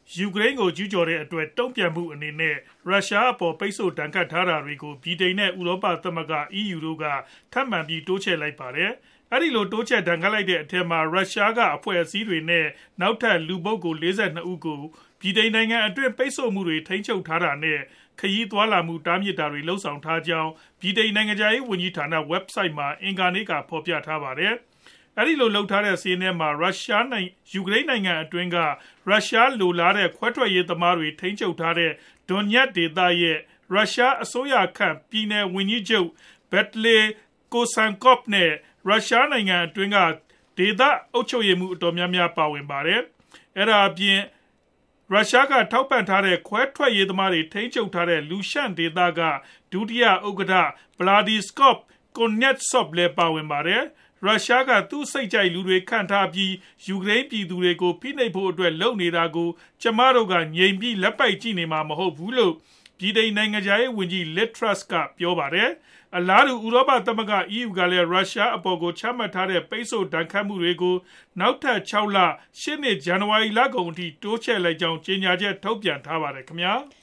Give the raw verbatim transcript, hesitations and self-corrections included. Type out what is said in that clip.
ယူကရိန်းကိုကျူးကျော်တဲ့အတွက်တုံ့ပြန်မှုအနေနဲ့ရုရှားအပေါ်ပိတ်ဆို့ဒဏ်ခတ်ထားတာတွေကိုဗြိတိန်နဲ့ဥရောပသမဂ္ဂ E U တို့ကထပ်မံပြီးတိုးချဲ့လိုက်ပါတယ်။အဲဒီလိုတိုးချဲ့ဒဏ်ခတ်လိုက်တဲ့အထက်မှာရုရှားကအဖွဲ့အစည်းတွေနဲ့နောက်ထပ်လူပုဂ္ဂိုလ်၄၂ဦးကိုဗြိတိန်နိုင်ငံအတွင်းပိတ်ဆို့မှုတွေထိန်းချုပ်ထားတာနဲ့ခရီးသွားလာမှုတားမြစ်တာတွေလှုံ့ဆော်ထားကြောင်းဗြိတိန်နိုင်ငံခြားရေးဝန်ကြီးဌာန website မှာအင်္ဂါနေ့ကဖော်ပြထားပါတယ်။အဲဒီလိုလှုပ်ထားတဲ့စီးရင်ထဲမှာရုရှားနိုင်ယူကရိန်းနိုင်ငံအတွင်းကရုရှားလိုလားတဲ့ခွဲထွက်ရေးသမားတွေထိန်းချုပ်ထားတဲ့ဒွန်ညက်ဒေသရဲ့ရုရှားအစိုးရခန့်ပြည်နယ်ဝန်ကြီးချုပ်ဘက်တလေကိုဆန်ကော့ဖ်နဲ့ရုရှားနိုင်ငံအတွင်းကဒေသအုပ်ချုပ်ရေးမှုအတော်များများပါဝင်ပါတယ်။အဲဒါအပြင်ရုရှားကထောက်ပံ့ထားတဲ့ခွဲထွက်ရေးသမားတွေထိန်းချုပ်ထားတဲ့လူရှန့်ဒေသကဒုတိယဥက္ကဋ္ဌဗလာဒီစကော့ကိုနက်ဆော့လည်းပါဝင်ပါတယ်။ရုရှားကသူ့စိတ်ကြိုက်လူတွေခန့်ထားပြီးယူကရိန်းပြည်သူတွေကိုဖိနှိပ်ဖို့အတွက်လုပ်နေတာကိုကျမတို့ကငြိမ်ပြီးလက်ပိုက်ကြည့်နေမှာမဟုတ်ဘူးလို့ဗြိတိန်နိုင်ငံခြားရေးဝန်ကြီး Liz Truss ကပြောပါတယ်။အလားတူဥရောပသမဂ္ဂ E U ကလည်းရုရှားအပေါ်ကိုချမှတ်ထားတဲ့ပိတ်ဆို့ဒဏ်ခတ်မှုတွေကိုနောက်ထပ်၆လရှေ့နှစ်ဇန်နဝါရီလကုန်အထိတိုးချဲ့လိုက်ကြောင်းကြေညာချက်ထုတ်ပြန်ထားပါတယ်ခင်ဗျာ။